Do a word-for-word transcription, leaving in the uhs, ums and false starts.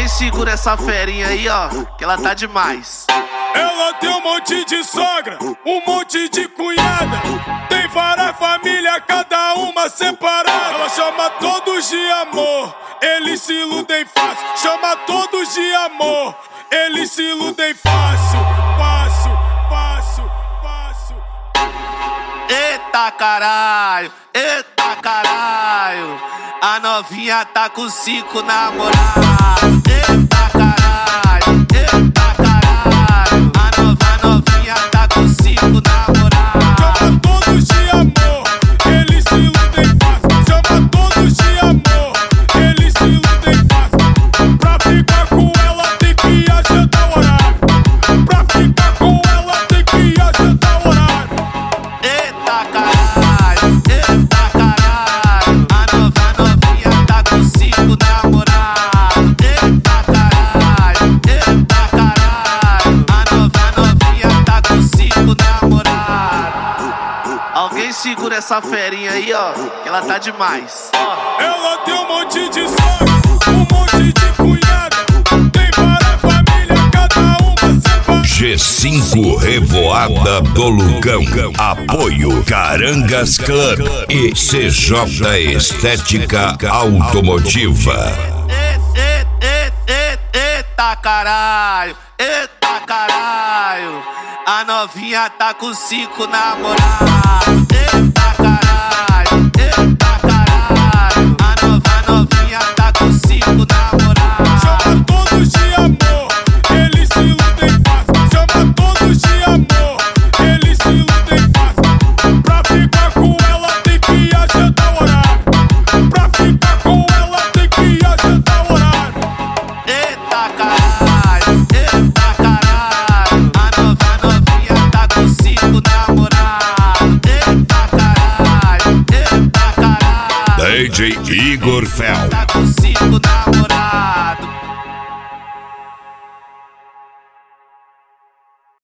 Alguém segura essa ferinha aí, ó, que ela tá demais. Ela tem um monte de sogra, um monte de cunhada. Tem várias famílias, cada uma separada. Ela chama todos de amor, eles se iludem fácil. Chama todos de amor, eles se iludem fácil. Fácil, fácil, fácil. Eita caralho, eita caralho, a novinha tá com cinco namorados. Eita caralho, eita caralho, a nova a novinha tá com cinco namorados. Chama todos de amor, eles se iludem fácil. Chama todos de amor, eles se iludem fácil. Pra ficar com ela tem que agendar o horário. Pra ficar com ela tem que agendar o horário. Eita caralho, eita caralho, a nova a novinha tá com cinco namorados. Eita caralho, eita caralho, a nova a novinha tá com cinco namorados. Alguém segura essa ferinha aí, ó, que ela tá demais. Ela tem um monte de sogra, um monte de cunhada. Tem várias famílias, cada uma separada. G cinco Revoada do Lucão. Apoio Carangas Club e C J Estética Automotiva. E, e, e, e, eita caralho, eita caralho, a novinha tá com cinco namorados. Eita caralho, eita caralho, a nova a novinha tá com cinco namorados. Chama todos de amor, eles se iludem fácil. Chama todos de amor, eles se iludem fácil. Pra ficar com ela tem que agendar o horário. Pra ficar com ela tem que agendar o horário. Eita caralho, eita caralho, a nova a novinha tá com cinco namorados. Eita caralho, eita caralho, D J Igor Fel. tá com